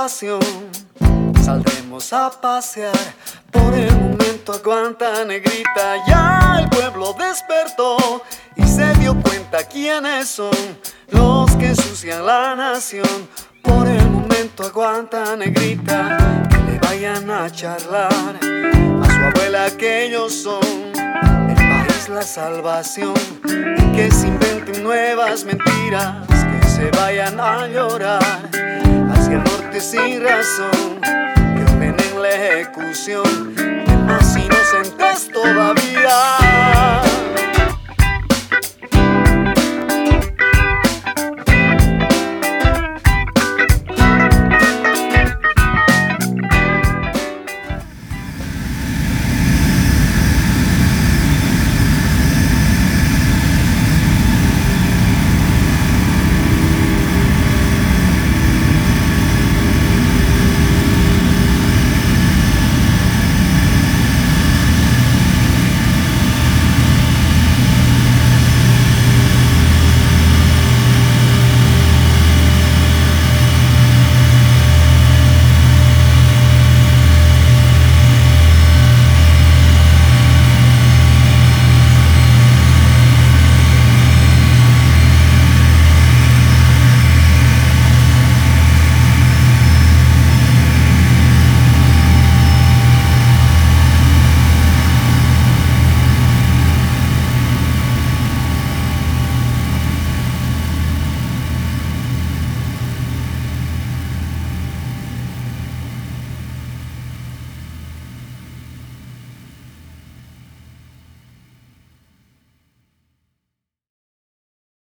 salvación. Saldremos a pasear, por el momento aguanta negrita. Ya el pueblo despertó y se dio cuenta quiénes son los que ensucian la nación. Por el momento aguanta negrita, que le vayan a charlar a su abuela que ellos son el país, la salvación, y que se inventen nuevas mentiras, que se vayan a llorar hacia el norte sin razón, que ordenen la ejecución del asesino